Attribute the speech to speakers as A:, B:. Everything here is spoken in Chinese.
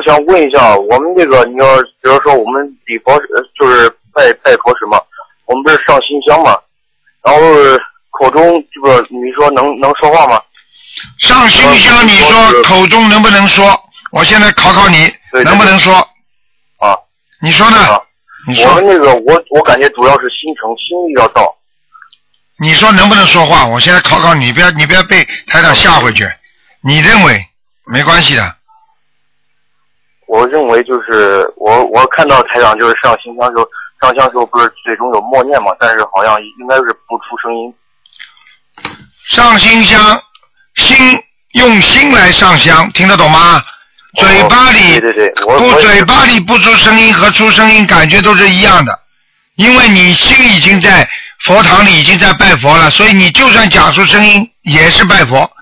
A: 想问一下，我们这个你要比如说我们礼佛就是拜佛时嘛，我们不是上新香嘛，然后口中这个你说能说话吗？
B: 上新香你说口中能不能说？我现在考考你，
A: 对
B: 能不能说？
A: 啊，
B: 你说呢？你说。
A: 我们那个我感觉主要是心意要到。
B: 你说能不能说话？我现在考考你，你不要被台长吓回去。你认为没关系的。
A: 我认为就是我看到台长就是上新香时候不是最终有默念嘛，但是好像应该是不出声音。
B: 上新香，用心来上香，听得懂吗？嘴巴里
A: 对，
B: 嘴巴里不出声音和出声音感觉都是一样的，因为你心已经在佛堂里已经在拜佛了，所以你就算讲出声音也是拜佛，